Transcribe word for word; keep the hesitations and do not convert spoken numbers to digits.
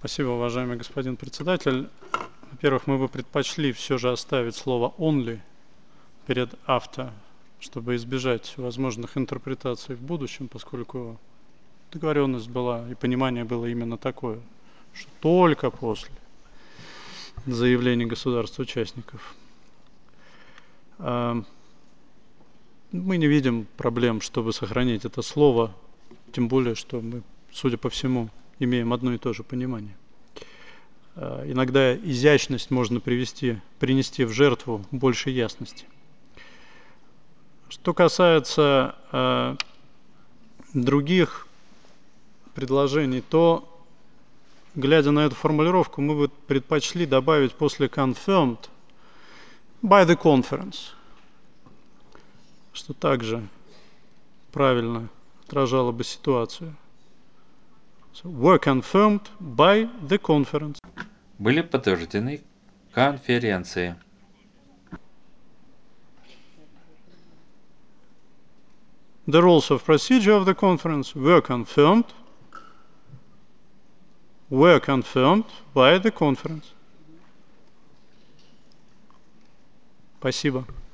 Спасибо, уважаемый господин председатель. Во-первых, мы бы предпочли все же оставить слово only перед after, чтобы избежать возможных интерпретаций в будущем, поскольку договоренность была и понимание было именно такое, что только после заявления государств-участников. Мы не видим проблем, чтобы сохранить это слово, тем более, что мы, судя по всему, имеем одно и то же понимание. Иногда изящность можно привести, принести в жертву большей ясности. Что касается э, других предложений, то, глядя на эту формулировку, мы бы предпочли добавить после confirmed by the conference, что также правильно отражало бы ситуацию. So, were confirmed by the conference. Были подтверждены конференции. The rules of procedure of the conference were confirmed were confirmed by the conference. Спасибо.